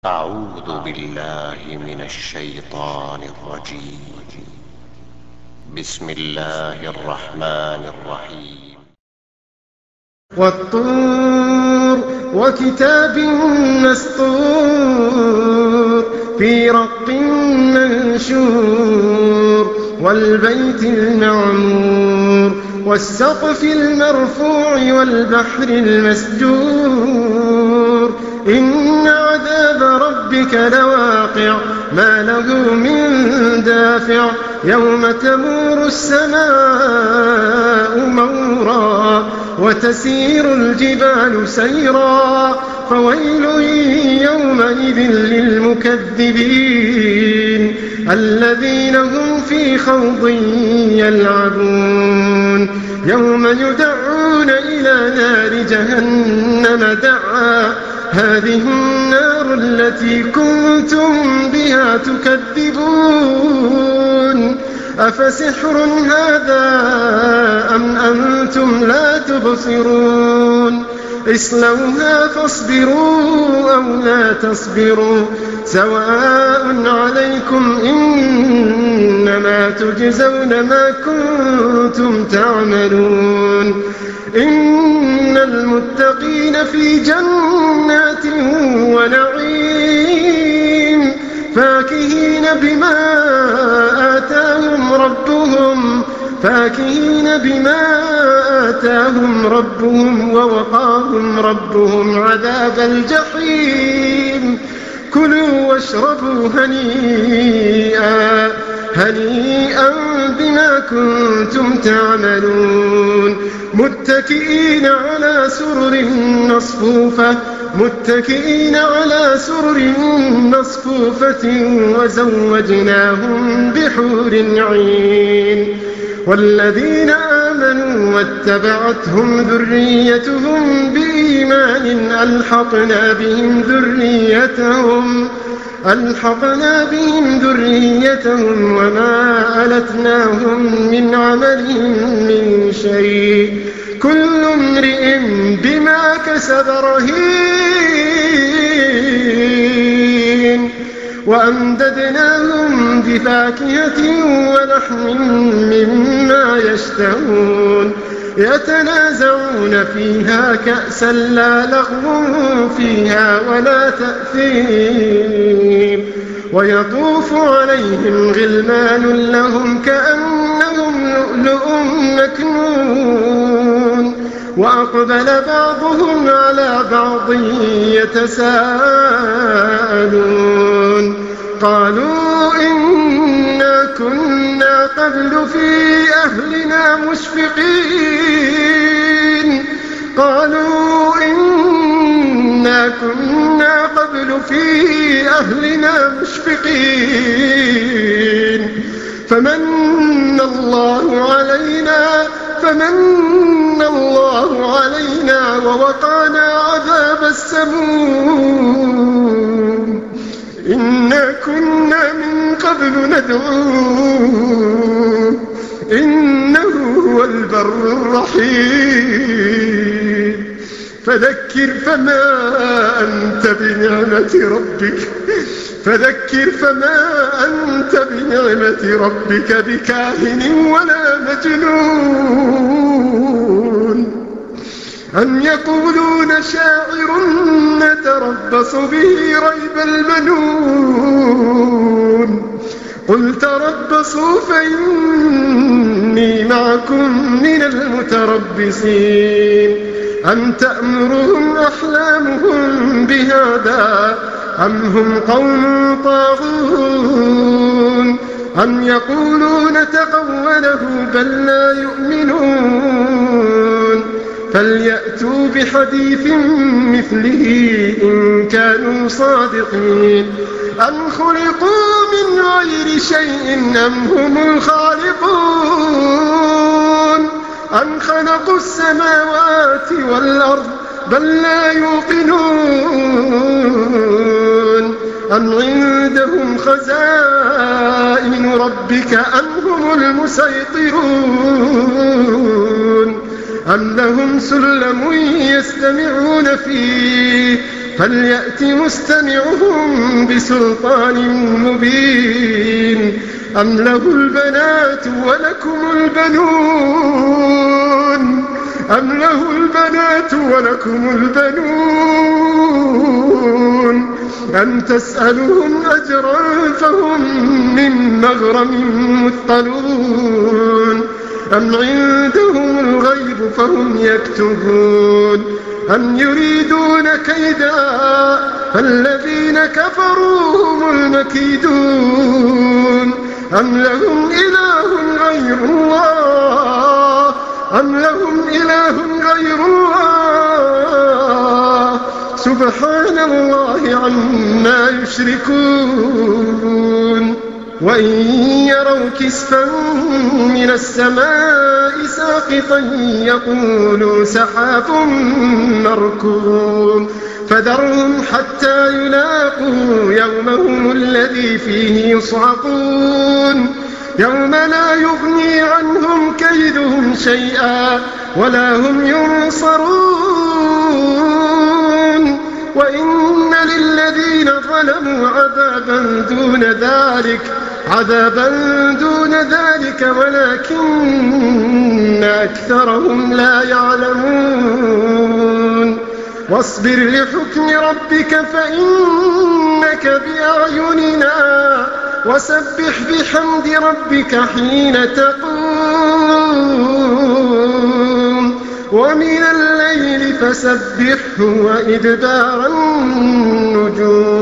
أعوذ بالله من الشيطان الرجيم. بسم الله الرحمن الرحيم. والطور وكتاب مسطور في رق منشور والبيت المعمور والسقف المرفوع والبحر المسجور إن عذاب ربك لواقع ما له من دافع يوم تمور السماء مورا وتسير الجبال سيرا فويل يومئذ للمكذبين الذين هم في خوض يلعبون يوم يدعون إلى نار جهنم دعا هذه النار التي كنتم بها تكذبون أفسحر هذا أم أنتم لا تبصرون اصلوها فاصبروا أو لا تصبروا سواء عليكم إنما تجزون ما كنتم تعملون إن المتقين في جنات ونعيم فاكهين بما آتاهم ربهم ووقاهم ربهم عذاب الجحيم كلوا واشربوا هنيئا بما كنتم تعملون متكئين على سرر مصفوفة وزوجناهم بحور عين والذين آمنوا واتبعتهم ذريتهم بإيمان ألحقنا بهم ذريتهم وما ألتناهم من عملهم من شيء كل امرئ بما كسب رهين وأمددناهم بفاكهة ولحم مما يشتهون يتنازعون فيها كأسا لا لغو فيها ولا تأثيم ويطوف عليهم غلمان لهم كأنهم لؤلؤ مكنون وأقبل بعضهم على بعض يتساءلون قالوا إنا كنا قبل في أهلنا مشفقين فمن الله علينا ووقانا عذاب السموم إنا كنا من قبل ندعوه إنه هو البر الرحيم فذكر فما أنت بنعمة ربك بكاهن ولا مجنون أم يقولون شاعر نتربص به ريب المنون قل تربصوا فإني معكم من المتربصين أم تأمرهم أحلامهم بهذا أم هم قوم طاغون أم يقولون تقوله بل لا يؤمنون فليأتوا بحديث مثله إن كانوا صادقين أم خلقوا من غير شيء أم هم الخالقون أم خلقوا السماوات والأرض بل لا يوقنون أم عندهم خزائن ربك أم هم المسيطرون أم لهم سلم يستمعون فيه فليأت مستمعهم بسلطان مبين أم له البنات ولكم البنون أم له البنات ولكم البنون أم تسألهم أجرا فهم من مغرم مثقلون أم عندهم الغيب فهم يكتبون أم يريدون كيدا فالذين كفروا هم المكيدون أم لهم إله غير الله سبحان الله عما يشركون وإن يروا كسفا من السماء ساقطا يقولوا سحاب مركوم فذرهم حتى يلاقوا يومهم الذي فيه يصعقون يوم لا يغني عنهم كيدهم شيئا ولا هم ينصرون وإن للذين ظلموا عذابا دون ذلك ولكن أكثرهم لا يعلمون واصبر لحكم ربك فإنك بأعيننا وسبح بحمد ربك حين تقوم ومن الليل فسبحه وإدبار النجوم